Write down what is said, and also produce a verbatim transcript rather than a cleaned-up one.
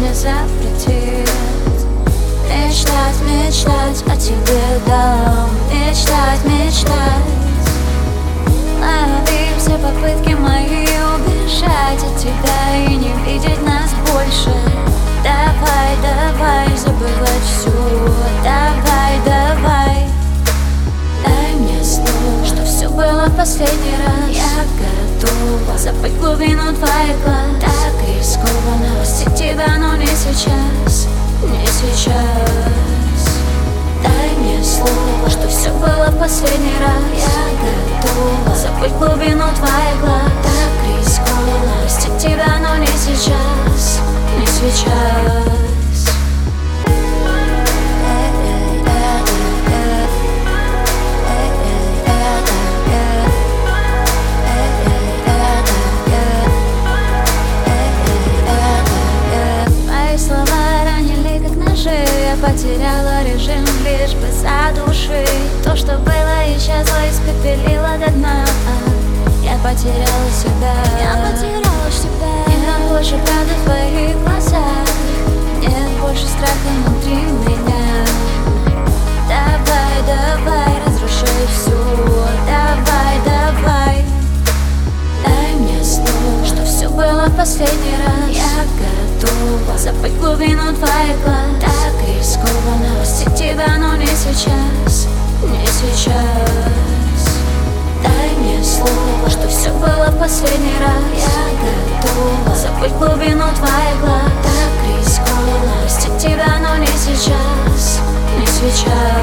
мне запретит мечтать, мечтать о тебе дам. Мечтать, мечтать. Лови все попытки мои убежать от тебя и не видеть нас больше. Давай, давай забывать все. Давай, давай. Дай мне слово, что все было в последний раз. Я готова забыть глубину твоих глаз. Так рискованно простить тебя, но не сейчас, не сейчас. Дай мне слово, что все было в последний раз. Я готова забыть глубину твоих глаз. Так рискованно простить тебя, но не сейчас, не сейчас. Я потеряла режим, лишь бы задушить то, что было, исчезло, испепелило до дна. Я потеряла себя, я потеряла себя. Нет больше правды в твоих глазах, нет больше страха внутри меня. Давай, давай, разрушай все. Давай, давай. Дай мне слово, что все было в последний раз. Я готова забыть глубину твоих глаз. Так рискованно простить тебя, но не сейчас, не сейчас. Дай мне слово, что все было в последний раз. Я готова забыть глубину твоих глаз. Так рискованно простить тебя, но не сейчас, не сейчас.